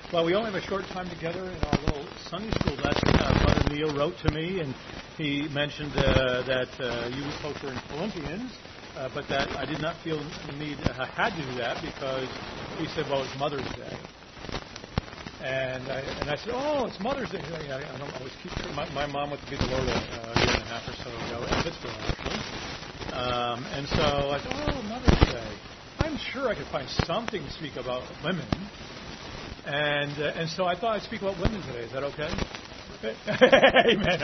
Well, we only have a short time together in our little Sunday school lesson. Brother Neil wrote to me, and he mentioned that you folks are in Philippians, but that I did not feel the need I had to do that because he said, well, it's Mother's Day. And I said, oh, it's Mother's Day. I don't always keep my mom went to be the Lord a year and a half or so ago in Pittsburgh, actually. And so I thought, oh, Mother's Day. I'm sure I could find something to speak about women. And so I thought I'd speak about women today. Is that okay? Amen.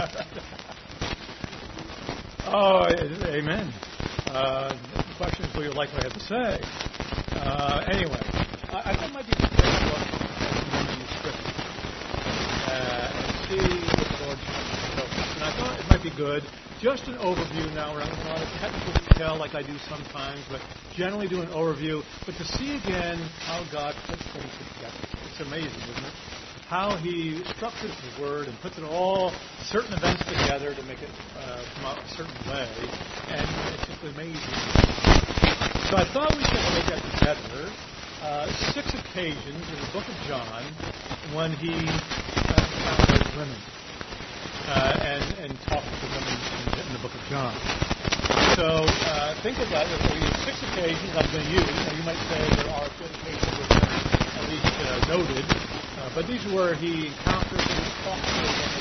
Oh, amen. The question is, what you like what I have to say? Anyway, I thought it might be good to look at the scripture and see what the Lord shows us. And I thought it might be good, just an overview now. We're not going to have a technical detail like I do sometimes, but generally do an overview. But to see again how God puts things together. It's amazing, isn't it? How He structures His Word and puts it all, certain events together to make it come out a certain way. And it's just amazing. So I thought we should look at together 6 occasions in the book of John when He encounters women and talks to women in the book of John. So think about it. There are 6 occasions I'm going to use. Now, you might say there are 5 occasions which are at least noted, but these are where He encounters and talks to women.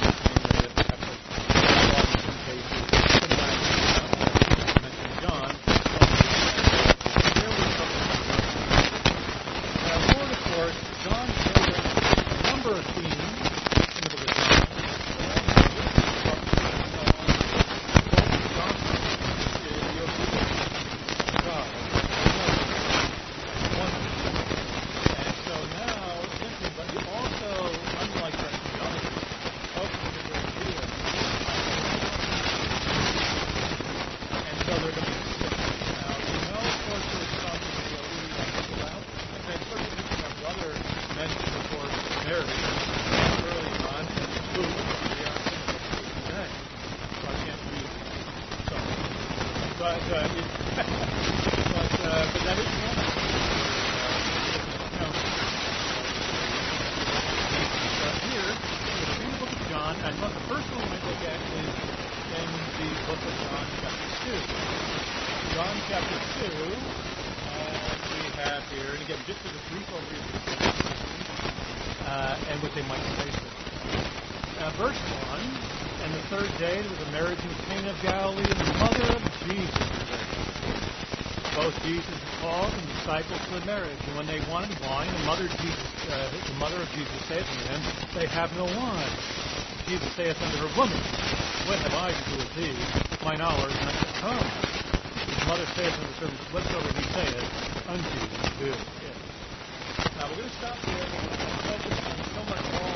Verse 1, and the third day there was a marriage in Cana of Galilee, and the mother of Jesus was there. Both Jesus and Paul and the disciples to the marriage. And when they wanted wine, the mother of Jesus saith unto them, they have no wine. Jesus saith unto her, Woman, what have I to do with thee? Mine hour is not yet come. His mother saith unto the servants, Whatsoever he saith unto you, do it. Now we're going to stop here. We're going to focus on so much more.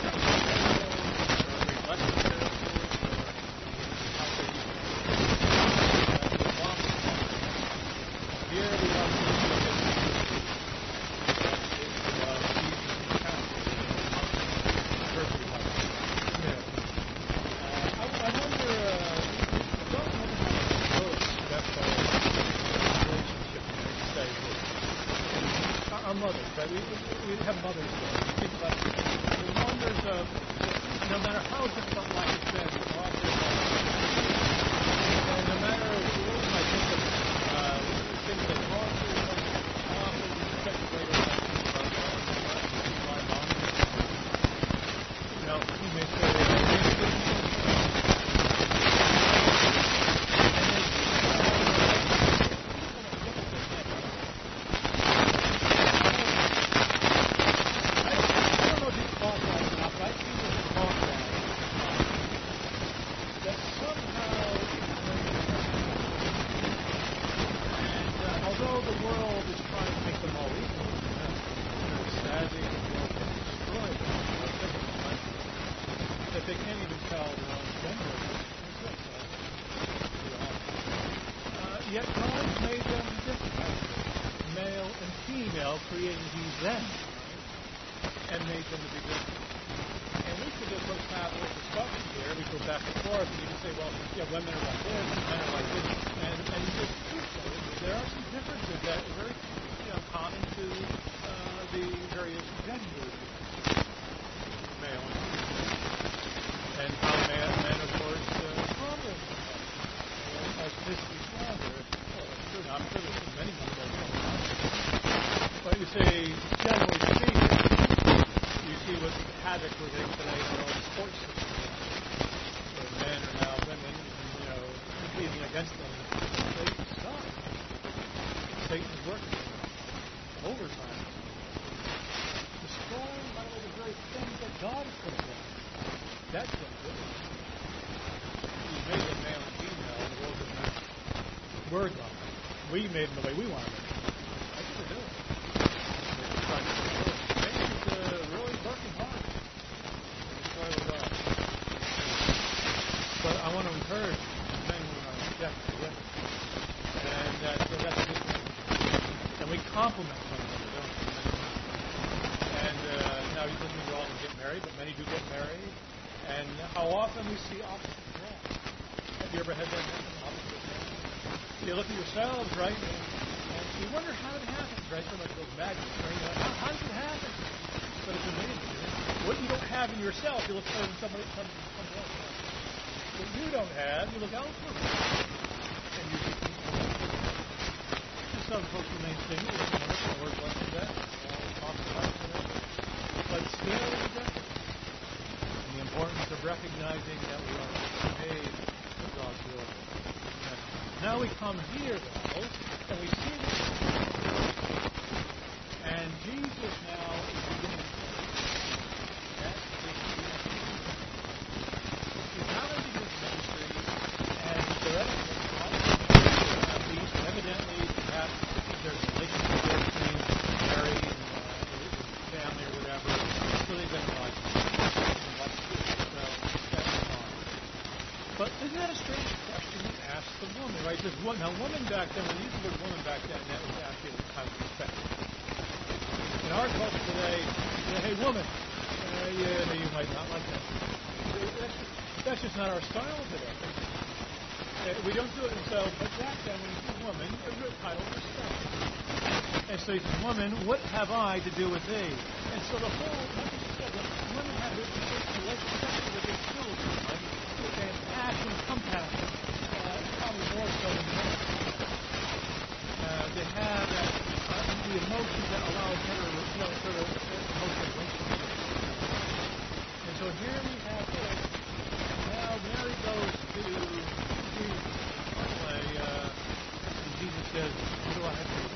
We have Mother's Day. Think about the wonders of, no matter how difficult life has been, and no matter what I think of things that God often speculated my mom. You know, he may say, they can't even tell their own gender. Yet God made them different. Male and female created He them, and made them to be different. And we could just have a little discussion here. We go back and forth, and you can say, well, yeah, women are like this, and men are like this. And it's true. There are some differences that are very common to the various genders. see, generally speaking, you see what havoc we're getting today in our own sports system. Where men are now women, competing against them. Satan sucks. Satan's working overtime. Destroying, by the way, the very things that God has put together. That's what it is. He made them male and female, and the world didn't have words on it. We made them the way we wanted them. That's what we're doing. Satan's really working hard to destroy the world. But I want to encourage men who are objecting to women. And that's a good thing. And we compliment one another, don't we? And now he doesn't mean we're all going to get married, but many do get married. And how often we see opposites attract. Have you ever had that happen? Opposites attract. You look at yourselves, right? And you wonder how it happens, right? Some of those magic, right? How does it happen? But it's amazing. What you don't have in yourself, you look for in somebody else. What you don't have, you look elsewhere. And you see people. Some folks remain single. The Lord blesses that. Talks about it. But still, it's different. And the importance of recognizing that we are made for God's glory. Now we come here, though, and we see this. And Jesus now is beginning. That's his ministry. He's not only his ministry, and evidently, perhaps there's a relationship between Mary and his family or whatever. So they've been like, but isn't that a strange question to ask the woman, right? Because now, woman back then, when you use the word woman back then, that was actually a kind of respect. In our culture today, hey, woman, you might not like that. That's just not our style today. We don't do it ourselves, but back then, when you say woman, it was a title of respect. And so he says, woman, what have I to do with thee? And so the whole, like you said, women have this relationship with their children, right? And passion, compassion, probably more so than men. They have the emotions that allow better, sort of emotional relationships. And so here we have this. And now Mary goes to Jesus. By the way, and Jesus says, what do I have to do?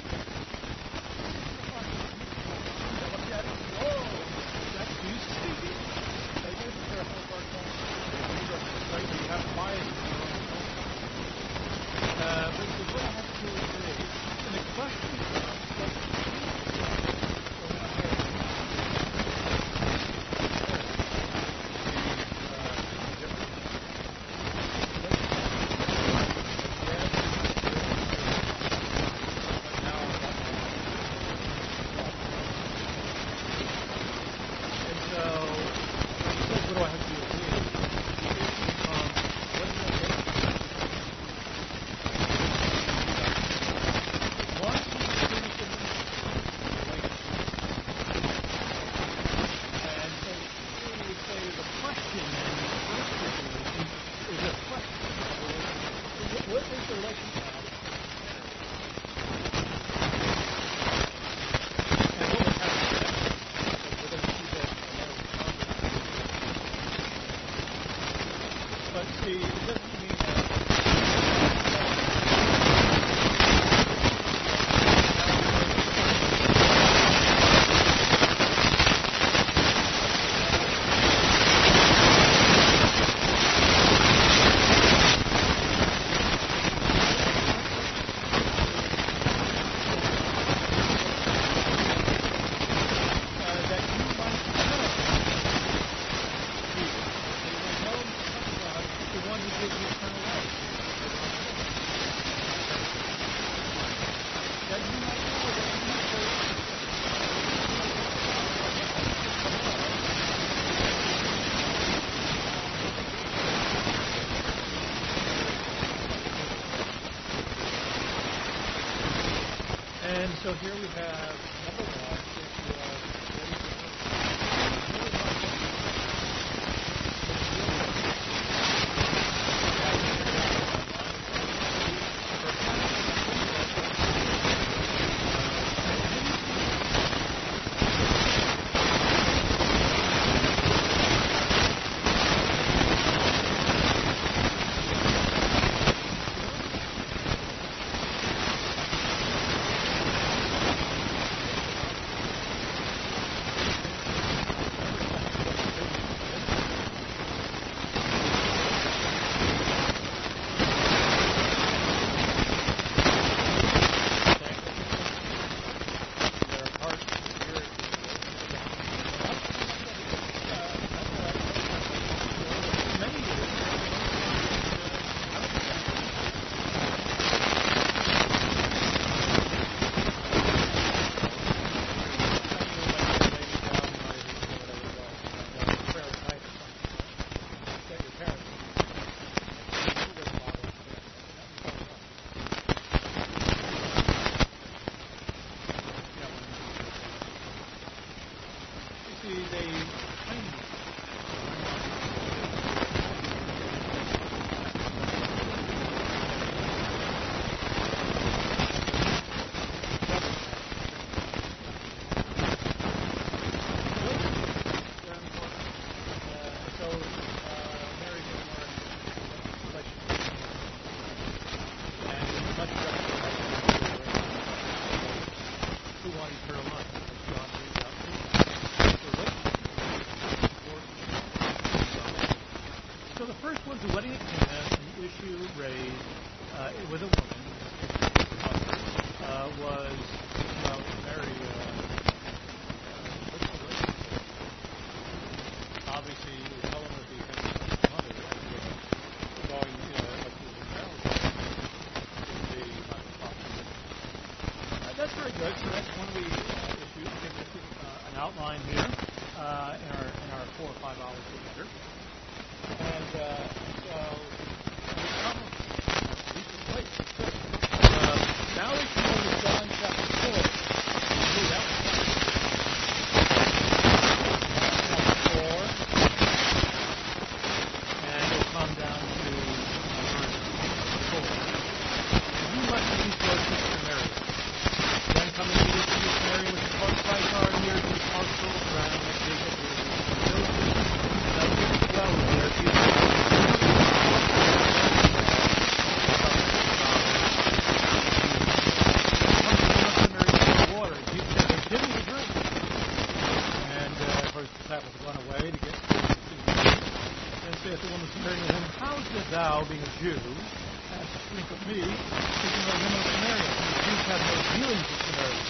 Look at it. Oh, that's Jesus speaking. They get to their whole heart. Right? You have bias in your own culture. But he says, what do I have to do with thee? And the question so here we have number one, basically they trained me. So the first was the wedding at Cana, an issue raised with a woman, was Mary. Obviously, Helen would be his mother, going up to the marriage would be not the problem. That's very good. So that's one of the issues. I think this is an outline here in our 4 or 5 hours together. And so we come, now we come to John chapter 4. That was chapter 4. And we'll come down to verse 4. You must be close to Samaria. Then come immediately to Samaria, which is called Sychar, near to the parcel of ground that Jacob thou, being a Jew, hast to speak of me, speaking of him of Samaria. And the Jews have no dealings with Samaria.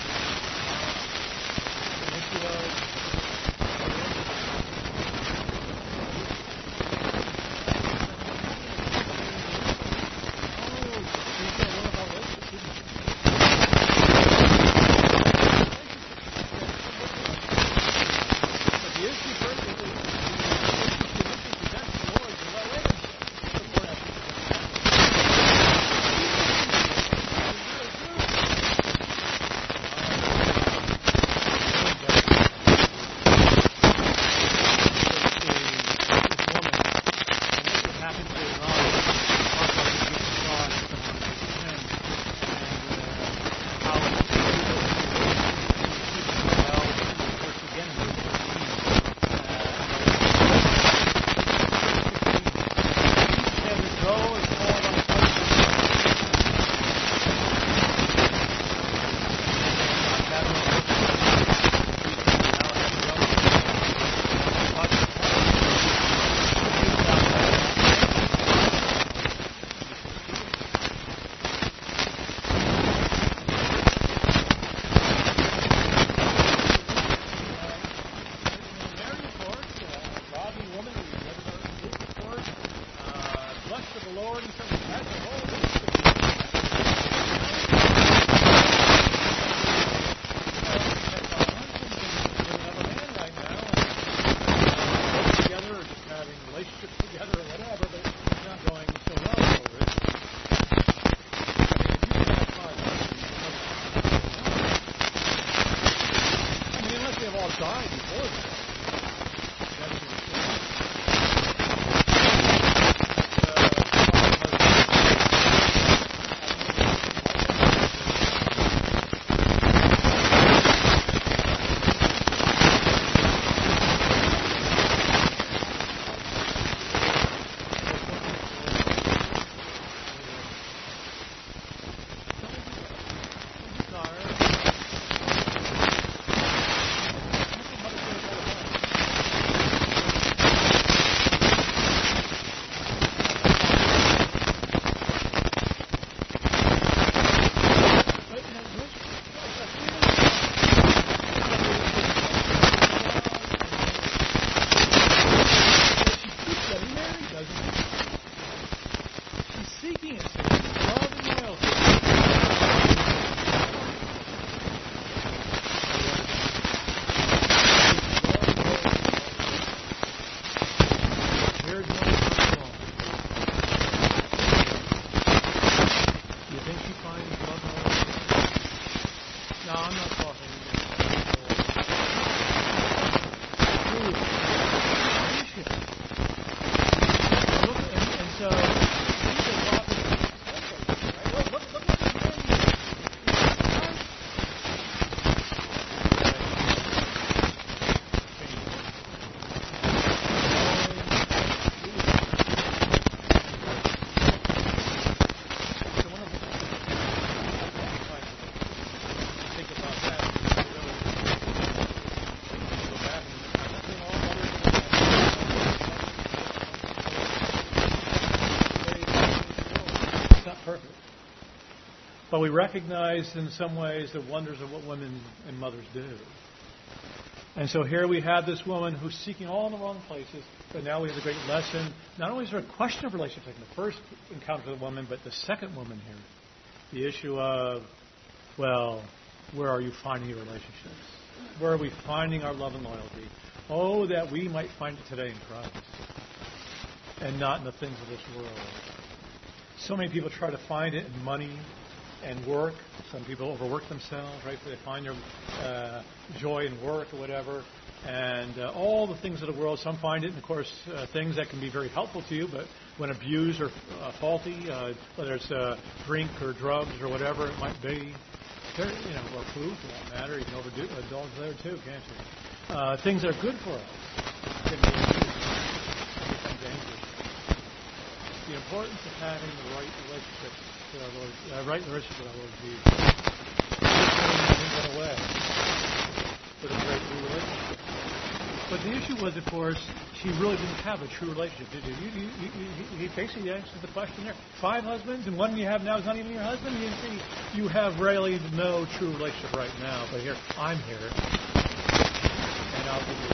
But we recognize in some ways the wonders of what women and mothers do. And so here we have this woman who's seeking all in the wrong places, but now we have a great lesson. Not only is there a question of relationships like in the first encounter with the woman, but the second woman here. The issue of, well, where are you finding your relationships? Where are we finding our love and loyalty? Oh, that we might find it today in Christ and not in the things of this world. So many people try to find it in money and work. Some people overwork themselves, right? They find their joy in work or whatever. And all the things of the world, some find it, and of course, things that can be very helpful to you, but when abused or faulty, whether it's drink or drugs or whatever it might be, or food for that matter, you can overdo indulge there too, can't you? Things that are good for us can be become dangerous. The importance of having the right relationship with our Lord Jesus. Things went away with a great new relationship. But the issue was, of course, she really didn't have a true relationship, did you? He basically answered the question there. 5 husbands, and one you have now is not even your husband. You see, you have really no true relationship right now. But here, I'm here, and I'll give you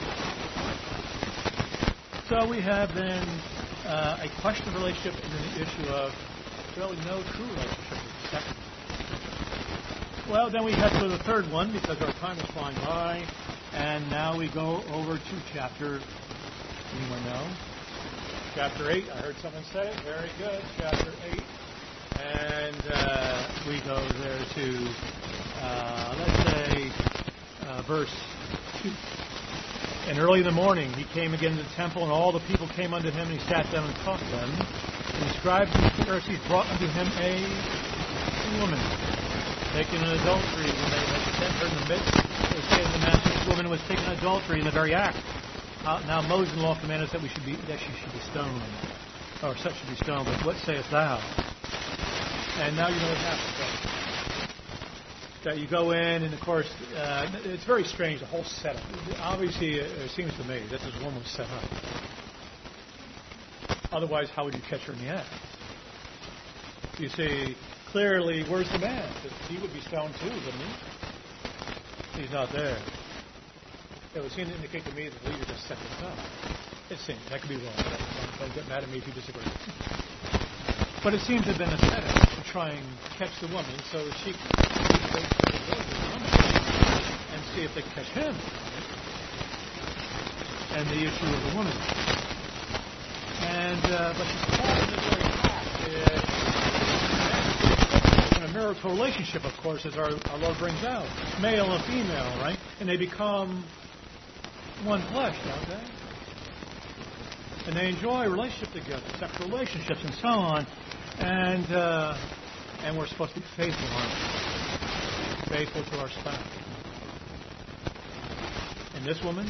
a truth. So we have then a question of relationship, and then the issue of really no true relationship with the second. Well, then we have to go to the third one because our time is flying by. And now we go over to chapter, anyone know? Chapter 8, I heard someone say it. Very good, chapter 8. And we go there to, let's say, verse 2. And early in the morning he came again to the temple, and all the people came unto him, and he sat down and taught them. And the scribes and the Pharisees brought unto him a woman taken in adultery when they had sent her in the midst. They say the master, this woman was taken in adultery in the very act. Now Moses in the law commanded us that she should be stoned, or such should be stoned. But what sayest thou? And now you know what happens. Right? That you go in, and of course, it's very strange, the whole setup. Obviously, it seems to me that this woman was set up. Otherwise, how would you catch her in the act? You see, clearly, where's the man? He would be stoned too, wouldn't he? He's not there. It would seem to indicate to me that the leader just set this up. It seems. That could be wrong. Don't get mad at me if you disagree. But it seems to have been a setup to try and catch the woman so that she could and see if they could catch him. And the issue of the woman. And but she's caught in the very act. In a marital relationship, of course, as our Lord brings out, male and female, right? And they become one flesh, don't they? And they enjoy a relationship together, sexual relationships, and so on. And we're supposed to be faithful, aren't we? Faithful to our spouse. And this woman,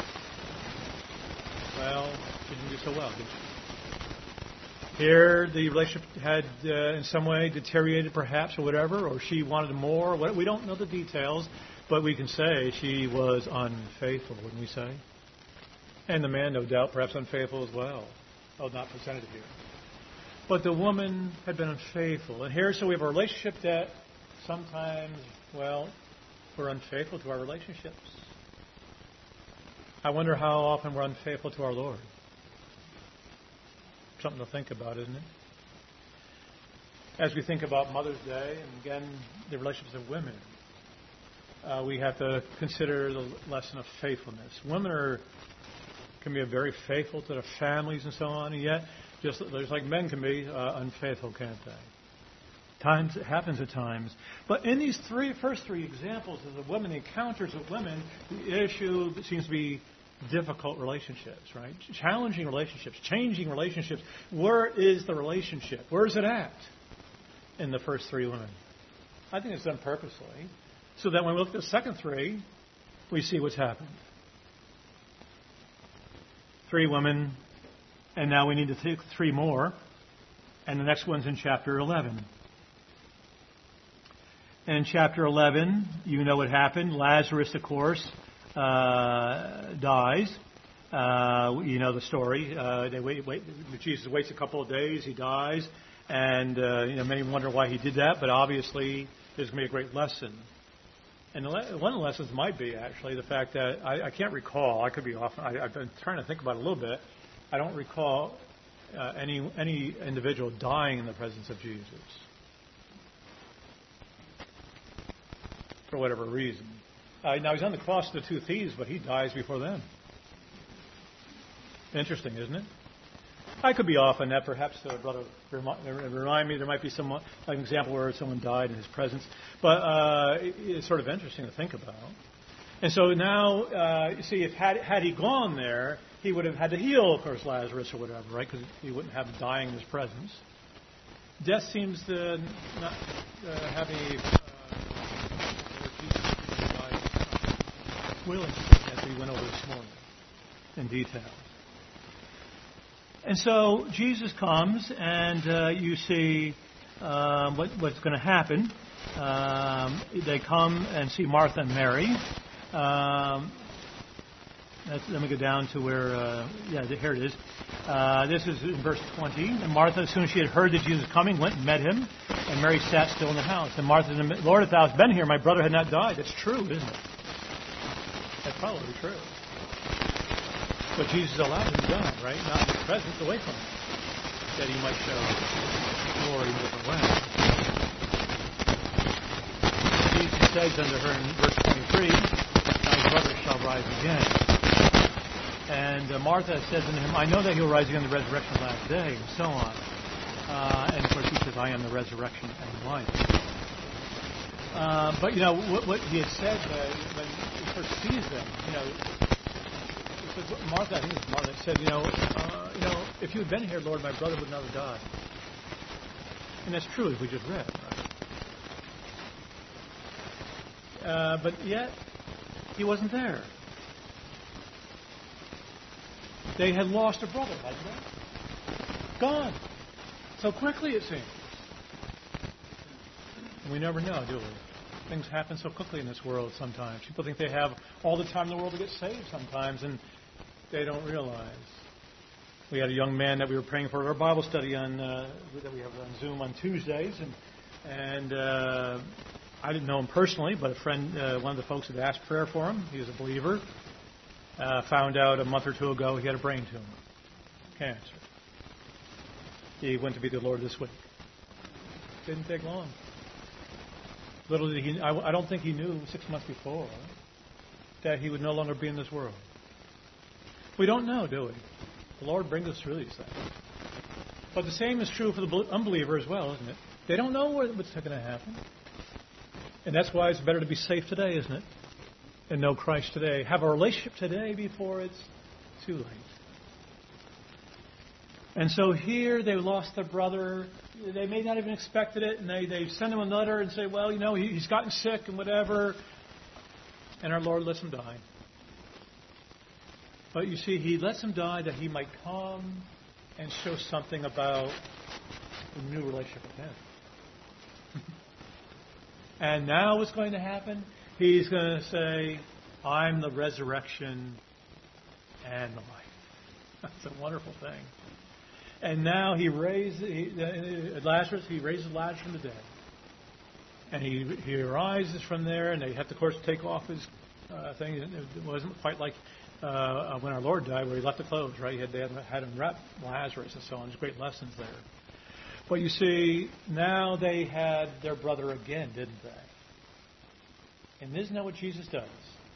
well, she didn't do so well, did she? Here, the relationship had in some way deteriorated, perhaps, or whatever, or she wanted more. We don't know the details, but we can say she was unfaithful, wouldn't we say? And the man, no doubt, perhaps unfaithful as well. Oh, not presented here. But the woman had been unfaithful. And here, so we have a relationship that sometimes, well, we're unfaithful to our relationships. I wonder how often we're unfaithful to our Lord. Something to think about, isn't it? As we think about Mother's Day, and again, the relationships of women, we have to consider the lesson of faithfulness. Women can be very faithful to their families and so on, and yet, just like men can be unfaithful, can't they? It happens at times. But in these first three examples of the women, the encounters of women, the issue seems to be difficult relationships, right? Challenging relationships, changing relationships. Where is the relationship? Where is it at in the first three women? I think it's done purposely, so that when we look at the second three, we see what's happened. 3 women, and now we need to take 3 more, and the next one's in chapter 11. In chapter 11, you know what happened. Lazarus, of course, dies. You know the story. Jesus waits a couple of days. He dies. And many wonder why he did that, but obviously there's going to be a great lesson. And one of the lessons might be actually the fact that I can't recall. I could be off. I've been trying to think about it a little bit. I don't recall any individual dying in the presence of Jesus for whatever reason. Now he's on the cross to the two thieves, but he dies before them. Interesting, isn't it? I could be off on that. Perhaps brother remind me. There might be an example where someone died in his presence, but it's sort of interesting to think about. And so now, you see, had he gone there, he would have had to heal, of course, Lazarus or whatever, right? Because he wouldn't have him dying in his presence. Death seems to not have any willing, as we went over this morning in detail. And so Jesus comes, and you see what's going to happen. They come and see Martha and Mary. Let me go down to where, here it is. This is in verse 20. And Martha, as soon as she had heard that Jesus was coming, went and met him. And Mary sat still in the house. And Martha said, Lord, if thou hadst been here, my brother had not died. That's true, isn't it? That's probably true. But Jesus allowed him to die, right? Not in his presence, away from him, that he might show glory in different ways. Jesus says unto her in verse 23, thy brother shall rise again. And Martha says unto him, I know that he will rise again in the resurrection of the last day, and so on. And of course he says, I am the resurrection and the life. But what he had said when he first sees them, Martha, I think it was Martha, said, if you had been here, Lord, my brother would not have died. And that's true, as we just read, right? But yet, he wasn't there. They had lost a brother, hadn't they? Gone. So quickly, it seems. And we never know, do we? Things happen so quickly in this world sometimes. People think they have all the time in the world to get saved sometimes, and they don't realize. We had a young man that we were praying for our Bible study on that we have on Zoom on Tuesdays, and I didn't know him personally, but a friend, one of the folks had asked prayer for him. He was a believer. Found out a month or two ago he had a brain tumor, cancer. He went to be the Lord this week. Didn't take long. Little did he, I don't think he knew 6 months before that he would no longer be in this world. We don't know, do we? The Lord brings us through these things. But the same is true for the unbeliever as well, isn't it? They don't know what's going to happen. And that's why it's better to be safe today, isn't it? And know Christ today. Have a relationship today before it's too late. And so here they lost their brother. They may not even expected it, and they send him a letter and say, well, he's gotten sick and whatever. And our Lord lets him die. But you see, he lets him die that he might come and show something about a new relationship with him. And now what's going to happen? He's going to say, I'm the resurrection and the life. That's a wonderful thing. And now he raises Lazarus from the dead. And he arises from there, and they have to, of course, take off his thing. It wasn't quite like when our Lord died, where he left the clothes, right? They had him wrap Lazarus and so on. There's great lessons there. But you see, now they had their brother again, didn't they? And isn't that what Jesus does?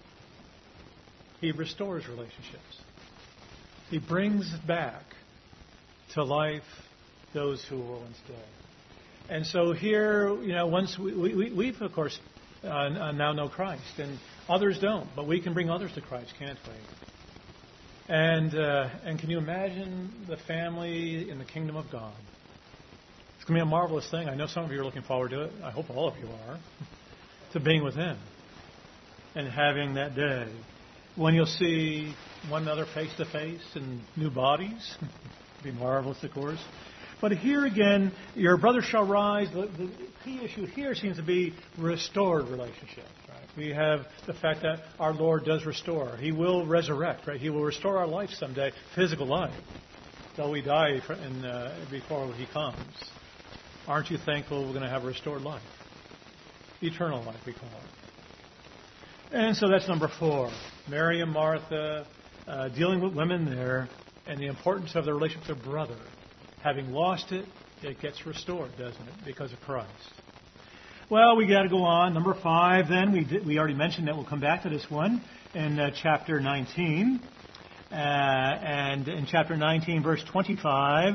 He restores relationships. He brings back to life those who were once dead. And so here, once we've, of course, now know Christ, and others don't, but we can bring others to Christ, can't we? And can you imagine the family in the kingdom of God? It's going to be a marvelous thing. I know some of you are looking forward to it. I hope all of you are, to being with Him and having that day when you'll see one another face to face in new bodies. It'll be marvelous, of course. But here again, your brother shall rise. The key issue here seems to be restored relationships. Right? We have the fact that our Lord does restore. He will resurrect. Right? He will restore our life someday, physical life, though we die before He comes. Aren't you thankful we're going to have a restored life? Eternal life, we call it. And so that's number 4. Mary and Martha dealing with women there and the importance of their relationship with their brother. Having lost it, it gets restored, doesn't it, because of Christ. Well, we got to go on. Number 5, then, we already mentioned that. We'll come back to this one in chapter 19. And in chapter 19, verse 25,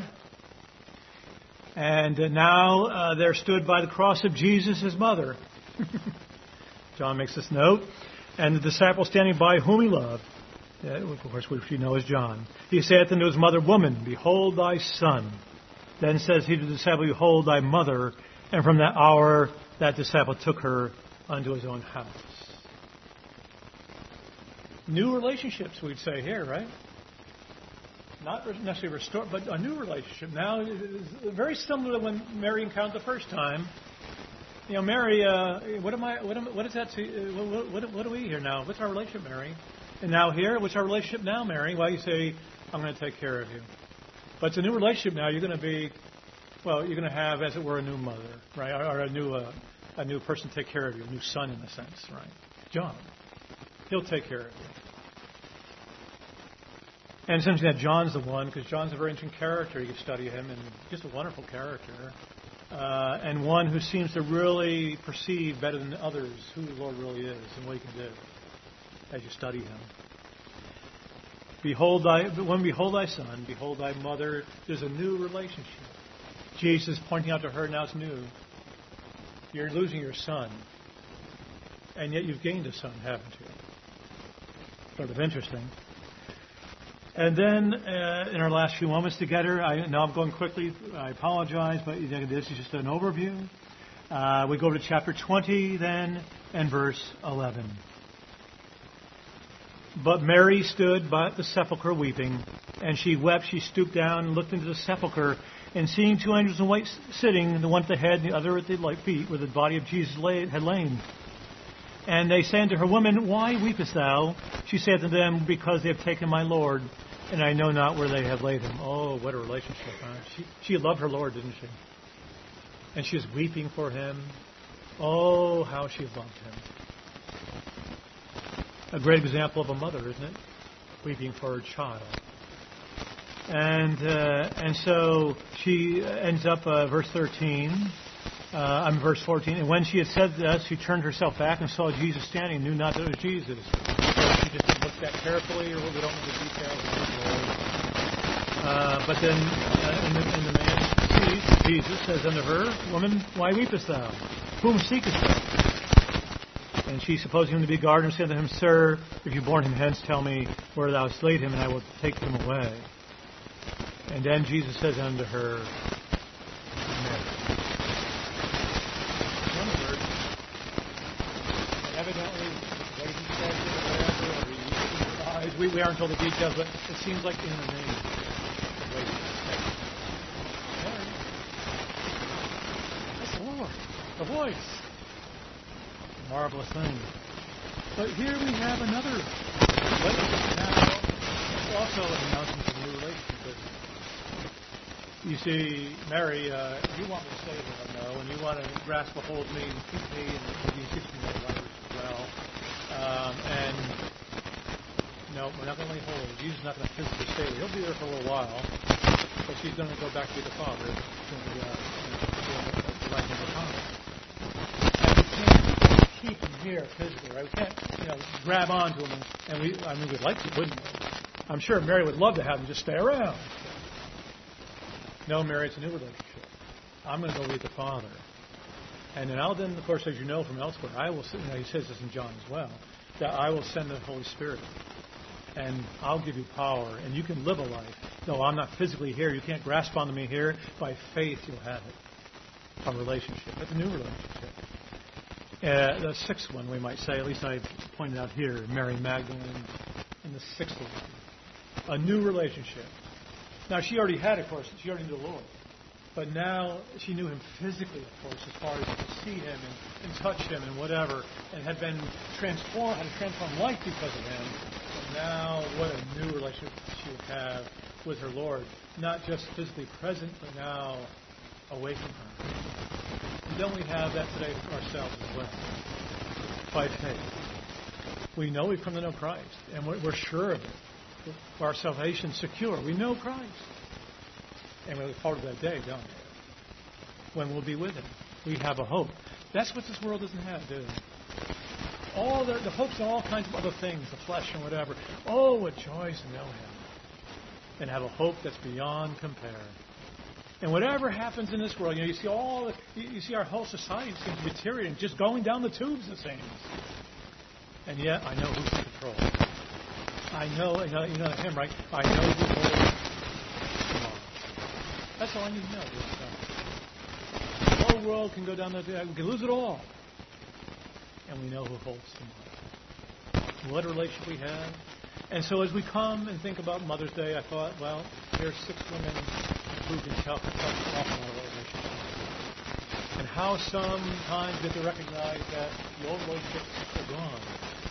and now there stood by the cross of Jesus his mother. John makes this note. And the disciple standing by whom he loved, of course, which we know as John. He saith unto his mother, Woman, behold thy son. Then says he to the disciple, Behold thy mother. And from that hour that disciple took her unto his own house. New relationships, we'd say here, right? Not necessarily restored, but a new relationship. Now, very similar to when Mary encountered the first time. You know, Mary, what is that? What are we here now? What's our relationship, Mary? And now here, what's our relationship now, Mary? Well, you say, I'm going to take care of you. But it's a new relationship now. You're going to have, as it were, a new mother, right? Or a new person to take care of you, a new son in a sense, right? John. He'll take care of you. And it's interesting that John's the one, because John's a very interesting character. You can study him, and just a wonderful character. And one who seems to really perceive better than others who the Lord really is and what he can do as you study him. Behold thy son, behold thy mother. There's a new relationship. Jesus pointing out to her, now it's new. You're losing your son, and yet you've gained a son, haven't you? Sort of interesting. And then, in our last few moments together, I know I'm going quickly, I apologize, but this is just an overview. We go to chapter 20 then, and verse 11. But Mary stood by the sepulchre weeping, and she wept. She stooped down and looked into the sepulchre, and seeing 2 angels in white sitting, the one at the head and the other at the feet, where the body of Jesus had lain. And they say unto her, Woman, why weepest thou? She said to them, Because they have taken my Lord, and I know not where they have laid him. Oh, what a relationship, huh? She loved her Lord, didn't she? And she was weeping for him. Oh, how she loved him. A great example of a mother, isn't it? Weeping for her child. And so she ends up, verse 13. Verse 14. And when she had said this, she turned herself back and saw Jesus standing and knew not that it was Jesus. She just didn't look that carefully, or we don't know the details of the story. But then, and the man sees Jesus, says unto her, Woman, why weepest thou? Whom seekest thou? And she, supposing him to be a gardener, said to him, Sir, if you borne him hence, tell me where thou hast laid him, and I will take him away. And then Jesus says unto her, Mary. Evidently, what he said, whatever, or he used his eyes. We aren't told the details, but it seems like in the name. The way he said it. Mary. That's the Lord. The voice. A marvelous thing. But here we have another relationship now. It's also an announcement of a new relationship. You see, Mary, you want me to say that I know, and you want to grasp a hold of me and keep me, and you teach me the language as well. And no, we're not going to let hold of him. Jesus is not going to physically stay there. He'll be there for a little while, but she's going to go back to be the Father. It's going to be the life of the Father. And we can't keep him here physically, right? We can't, grab onto him, and we'd like to, wouldn't we? I'm sure Mary would love to have him just stay around. No, Mary, it's a new relationship. I'm going to go meet the Father. And then of course, as you know from elsewhere, I will, he says this in John as well, that I will send the Holy Spirit. And I'll give you power. And you can live a life. Though I'm not physically here, you can't grasp onto me here. By faith, you'll have it. A relationship. It's a new relationship. The sixth one, we might say, at least I pointed out here, Mary Magdalene, and the sixth one. A new relationship. Now, she already had, of course, she already knew the Lord. But now she knew him physically, of course, as far as to see him and touch him and whatever, and had been transformed, had a transformed life because of him. And now, what a new relationship she would have with her Lord. Not just physically present, but now away from her. And don't we have that today for ourselves as well? By faith. We know we've come to know Christ, and we're sure of it. Our salvation's secure. We know Christ. And we look forward to that day, don't we? When we'll be with Him. We have a hope. That's what this world doesn't have, do they? All the hopes and all kinds of other things, the flesh and whatever. Oh, what joys to know Him. And have a hope that's beyond compare. And whatever happens in this world, you see our whole society seems to be deteriorating, just going down the tubes, it seems. And yet, I know who's in control. I know, you know him, right? I know who holds tomorrow. That's all I need to know. The whole world can go down the tubes. We can lose it all. And we know who holds tomorrow. What a relationship we have. And so as we come and think about Mother's Day, I thought, well, here's 6 women who can help us often in a relationship. And how sometimes we have to recognize that the old relationships are gone.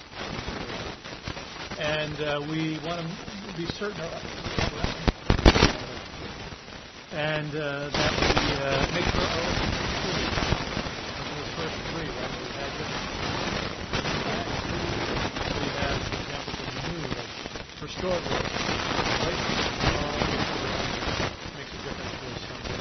And we want to be certain of that. And that we make sure our the first 3, right? We had examples of new, restored relationships. Makes a difference to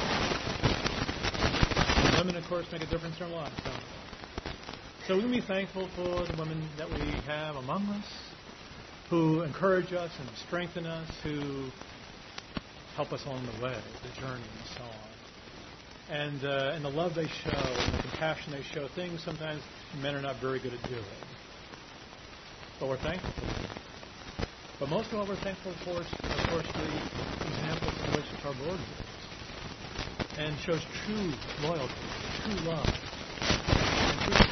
us. Women, of course, make a difference in our lives. So we can be thankful for the women that we have among us, who encourage us and strengthen us, who help us along the way, the journey, and so on. And the love they show and the compassion they show, things sometimes men are not very good at doing. But we're thankful for them. But most of all, we're thankful for, of course, the examples in which our Lord gives and shows true loyalty, true love, and true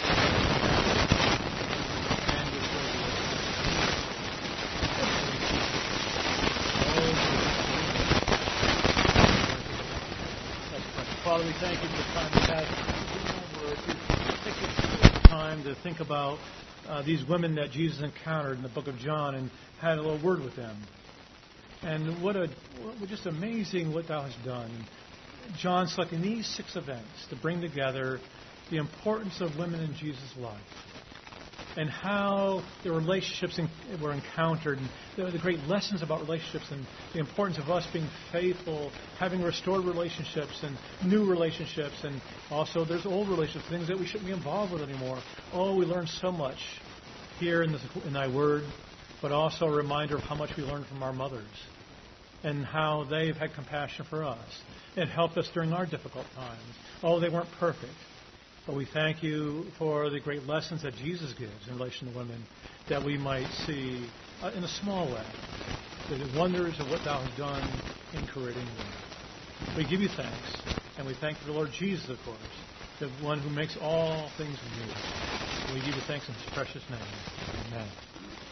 Father, we thank you for the time we have. Take the time to think about these women that Jesus encountered in the book of John and had a little word with them. And what just amazing what thou hast done. John selecting these 6 events to bring together the importance of women in Jesus' life and how the relationships were encountered, and the great lessons about relationships and the importance of us being faithful, having restored relationships and new relationships, and also there's old relationships, things that we shouldn't be involved with anymore. Oh, we learn so much here in thy word, but also a reminder of how much we learned from our mothers and how they've had compassion for us and helped us during our difficult times. Oh, they weren't perfect. But we thank you for the great lessons that Jesus gives in relation to women, that we might see in a small way the wonders of what thou hast done in creating women. We give you thanks, and we thank the Lord Jesus, of course, the one who makes all things new. We give you thanks in his precious name. Amen.